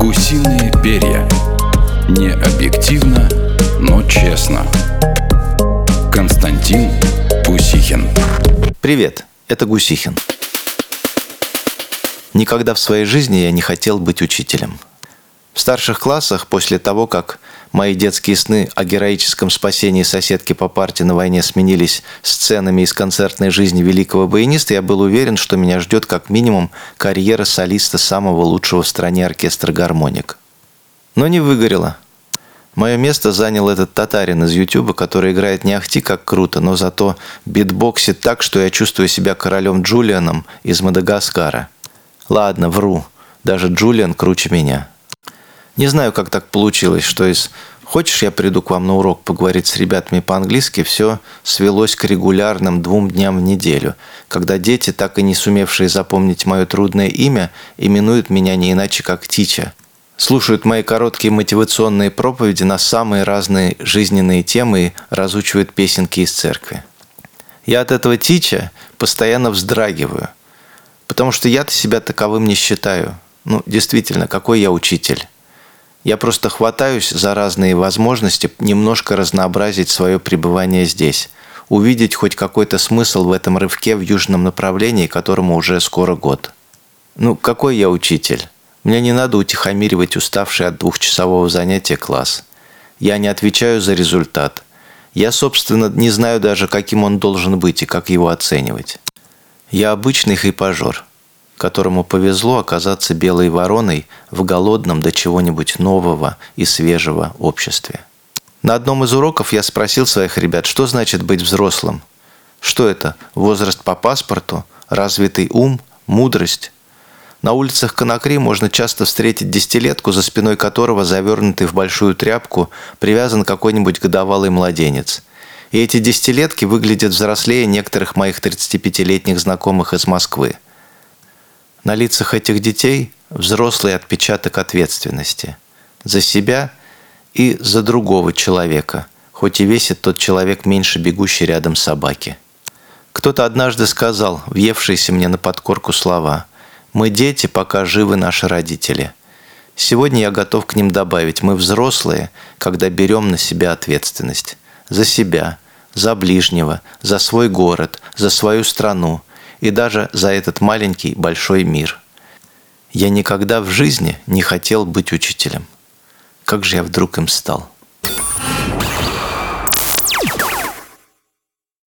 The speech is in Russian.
Гусиные перья. Не объективно, но честно. Константин Гусихин. Привет, это Гусихин. Никогда в своей жизни я не хотел быть учителем. В старших классах, после того, как мои детские сны о героическом спасении соседки по парте на войне сменились сценами из концертной жизни великого баяниста, я был уверен, что меня ждет как минимум карьера солиста самого лучшего в стране оркестра «Гармоник». Но не выгорело. Мое место занял этот татарин из Ютуба, который играет не ахти как круто, но зато битбоксит так, что я чувствую себя королем Джулианом из Мадагаскара. Ладно, вру. Даже Джулиан круче меня. Не знаю, как так получилось, что из «хочешь, я приду к вам на урок поговорить с ребятами по-английски» все свелось к регулярным 2 дням в неделю, когда дети, так и не сумевшие запомнить мое трудное имя, именуют меня не иначе как Тича. Слушают мои короткие мотивационные проповеди на самые разные жизненные темы и разучивают песенки из церкви. Я от этого Тича постоянно вздрагиваю, потому что я-то себя таковым не считаю. Действительно, какой я учитель? Я просто хватаюсь за разные возможности немножко разнообразить свое пребывание здесь, увидеть хоть какой-то смысл в этом рывке в южном направлении, которому уже скоро год. Какой я учитель? Мне не надо утихомиривать уставший от 2-часового занятия класс. Я не отвечаю за результат. Я, собственно, не знаю даже, каким он должен быть и как его оценивать. Я обычный хайпажор, которому повезло оказаться белой вороной в голодном до чего-нибудь нового и свежего обществе. На одном из уроков я спросил своих ребят, что значит быть взрослым. Что это? Возраст по паспорту? Развитый ум? Мудрость? На улицах Конакри можно часто встретить 10-летку, за спиной которого, завернутый в большую тряпку, привязан какой-нибудь годовалый младенец. И эти 10-летки выглядят взрослее некоторых моих 35-летних знакомых из Москвы. На лицах этих детей взрослый отпечаток ответственности. За себя и за другого человека, хоть и весит тот человек меньше бегущей рядом собаки. Кто-то однажды сказал, въевшиеся мне на подкорку слова: «Мы дети, пока живы наши родители». Сегодня я готов к ним добавить: мы взрослые, когда берем на себя ответственность. За себя, за ближнего, за свой город, за свою страну и даже за этот маленький большой мир. Я никогда в жизни не хотел быть учителем. Как же я вдруг им стал?